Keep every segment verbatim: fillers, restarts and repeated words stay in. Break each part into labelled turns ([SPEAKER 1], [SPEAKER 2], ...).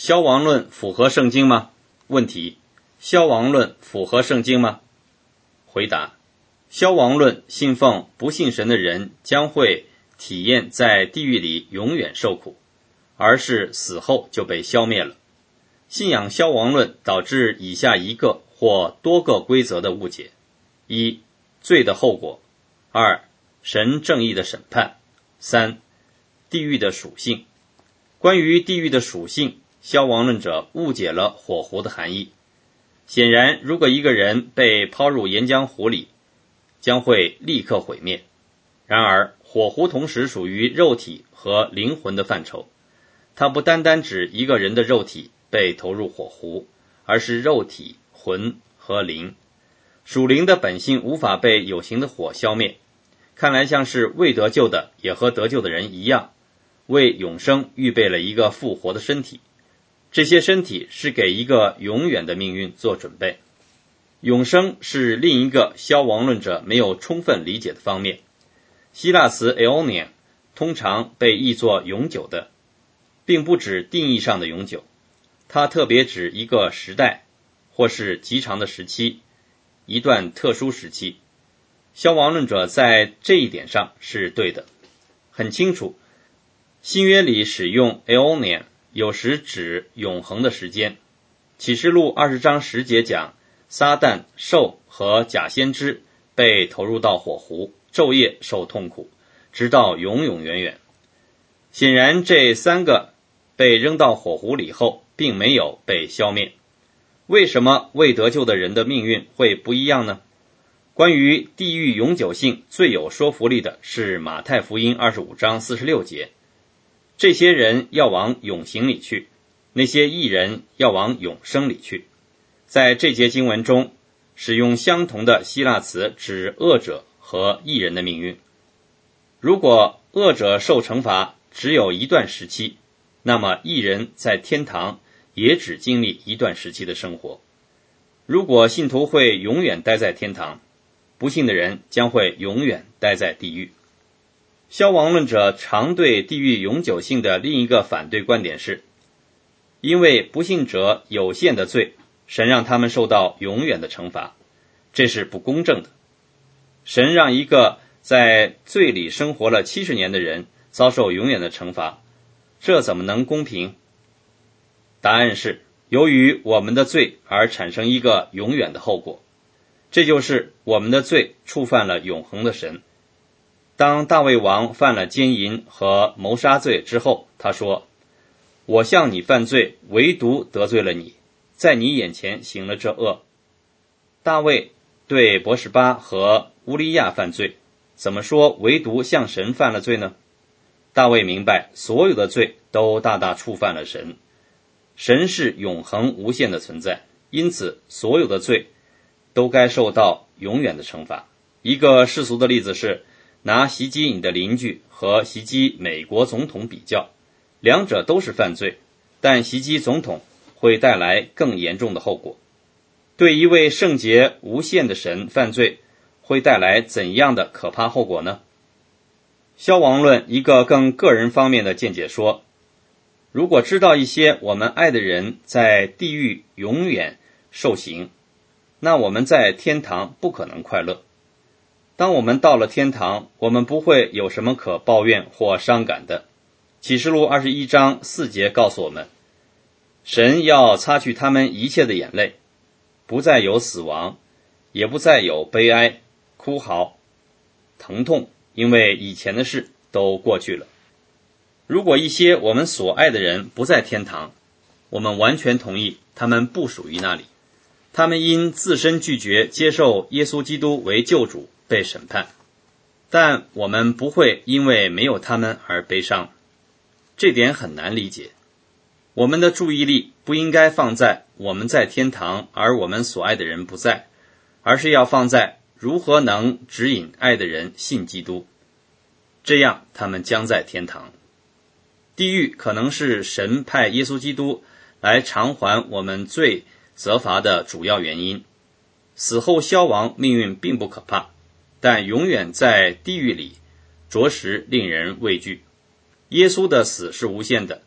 [SPEAKER 1] 消亡论符合圣经吗？问题：消亡论符合圣经吗？回答：消亡论信奉不信神的人将会体验在地狱里永远受苦，而是死后就被消灭了。信仰消亡论导致以下一个或多个规则的误解：一、罪的后果；二、神正义的审判；三、地狱的属性。关于地狱的属性，消亡论者误解了火湖的含义。显然，如果一个人被抛入岩浆湖里，将会立刻毁灭。然而，火湖同时属于肉体和灵魂的范畴，它不单单指一个人的肉体被投入火湖，而是肉体、魂和灵。属灵的本性无法被有形的火消灭，看来像是未得救的也和得救的人一样，为永生预备了一个复活的身体。这些身体是给一个永远的命运做准备。永生是另一个消亡论者没有充分理解的方面。希腊词 aeonia 通常被译作永久的，并不指定义上的永久，它特别指一个时代或是极长的时期，一段特殊时期。消亡论者在这一点上是对的。很清楚，新约里使用 aeonia 有时指永恒的时间。启示录二十章十节讲，撒旦、兽和假先知被投入到火湖，昼夜受痛苦，直到永永远远。显然这三个被扔到火湖里后并没有被消灭。为什么未得救的人的命运会不一样呢？关于地狱永久性最有说服力的是马太福音二十五章四十六节，这些人要往永刑里去，那些义人要往永生里去。在这节经文中，使用相同的希腊词指恶者和义人的命运。如果恶者受惩罚只有一段时期，那么义人在天堂也只经历一段时期的生活。如果信徒会永远待在天堂，不信的人将会永远待在地狱。消亡论者常对地狱永久性的另一个反对观点是，因为不信者有限的罪，神让他们受到永远的惩罚，这是不公正的。神让一个在罪里生活了七十年的人遭受永远的惩罚，这怎么能公平？答案是，由于我们的罪而产生一个永远的后果，这就是我们的罪触犯了永恒的神。当大卫王犯了奸淫和谋杀罪之后，他说，我向你犯罪，唯独得罪了你，在你眼前行了这恶。大卫对伯示巴和乌利亚犯罪，怎么说唯独向神犯了罪呢？大卫明白所有的罪都大大触犯了神，神是永恒无限的存在，因此所有的罪都该受到永远的惩罚。一个世俗的例子是拿袭击你的邻居和袭击美国总统比较，两者都是犯罪，但袭击总统会带来更严重的后果。对一位圣洁无限的神犯罪会带来怎样的可怕后果呢？消亡论一个更个人方面的见解说，如果知道一些我们爱的人在地狱永远受刑，那我们在天堂不可能快乐。当我们到了天堂，我们不会有什么可抱怨或伤感的。启示录二十一章四节告诉我们，神要擦去他们一切的眼泪，不再有死亡，也不再有悲哀、哭嚎、疼痛，因为以前的事都过去了。如果一些我们所爱的人不在天堂，我们完全同意他们不属于那里。他们因自身拒绝接受耶稣基督为救主被审判，但我们不会因为没有他们而悲伤。这点很难理解。我们的注意力不应该放在我们在天堂而我们所爱的人不在，而是要放在如何能指引爱的人信基督，这样他们将在天堂。地狱可能是神派耶稣基督来偿还我们罪责罚的主要原因。死后消亡命运并不可怕，但永远在地狱里着实令人畏惧。耶稣的死是无限的，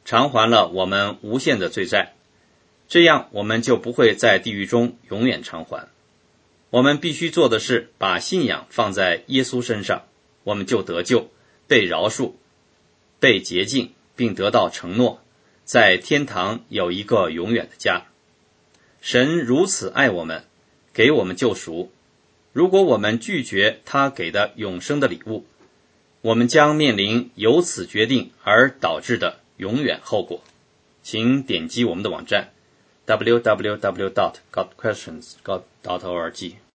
[SPEAKER 1] 偿还了我们无限的罪债，这样我们就不会在地狱中永远偿还。我们必须做的是把信仰放在耶稣身上，我们就得救，被饶恕，被洁净，并得到承诺，在天堂有一个永远的家。神如此爱我们，给我们救赎。如果我们拒绝他给的永生的礼物，我们将面临由此决定而导致的永远后果。请点击我们的网站 double-u double-u double-u dot got questions dot org